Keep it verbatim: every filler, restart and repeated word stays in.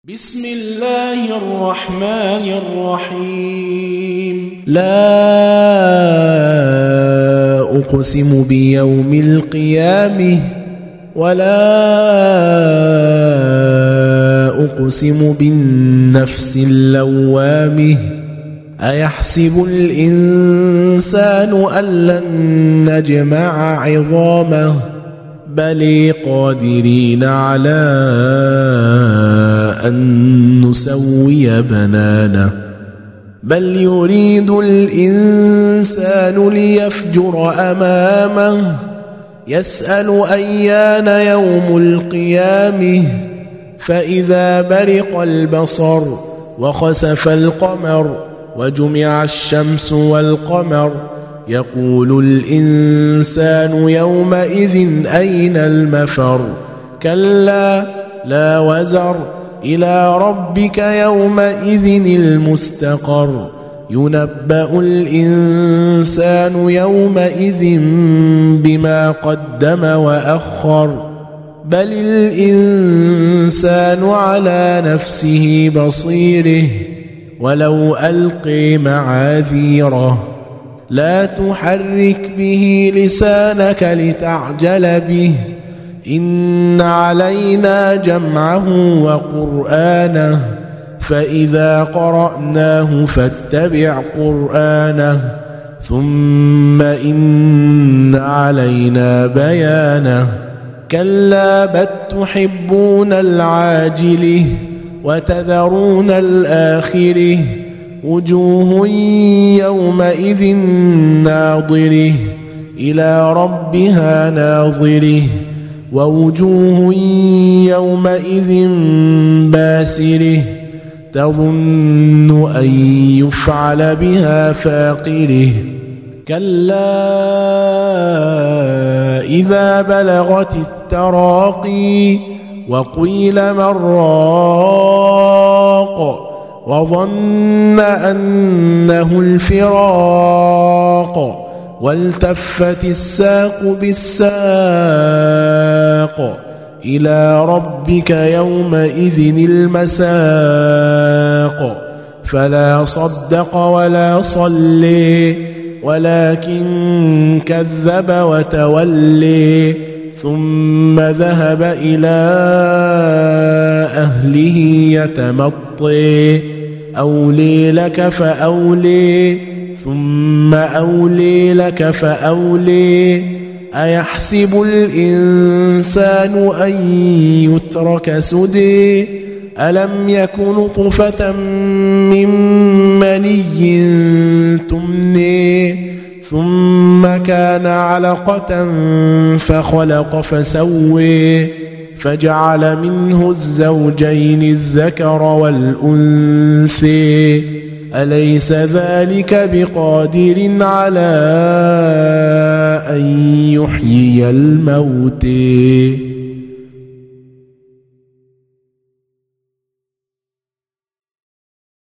بسم الله الرحمن الرحيم لا أقسم بيوم القيامة ولا أقسم بالنفس اللوامة أيحسب الإنسان أن لن نجمع عظامه بل قادرين على أن نسوي بنانه بل يريد الإنسان ليفجر أمامه يسأل أيان يوم القيامة فإذا برق البصر وخسف القمر وجمع الشمس والقمر يقول الإنسان يومئذ أين المفر كلا لا وزر إلى ربك يومئذ المستقر ينبأ الإنسان يومئذ بما قدم وأخر بل الإنسان على نفسه بصيره ولو ألقي معاذيره لا تحرك به لسانك لتعجل به إن علينا جمعه وقرآنه فإذا قرأناه فاتبع قرآنه ثم إن علينا بيانه كلا بل تحبون العاجله وتذرون الآخره وجوه يومئذ ناظره إلى ربها ناظره ووجوه يومئذ باسره تظن أن يفعل بها فاقره كلا إذا بلغت التراقي وقيل من راق وظن أنه الفراق والتفت الساق بالساق إلى ربك يومئذ المساق فلا صدق ولا صلي ولكن كذب وتولي ثم ذهب إلى أهله يتمطي أولي لك فأولي ثم أولي لك فأولي أيحسب الإنسان أن يترك سدى ألم يكن نطفة من مني تمني ثم كان علقة فخلق فسوي فجعل منه الزوجين الذكر والأنثى أليس ذلك بقادر على أن يحيي الموتى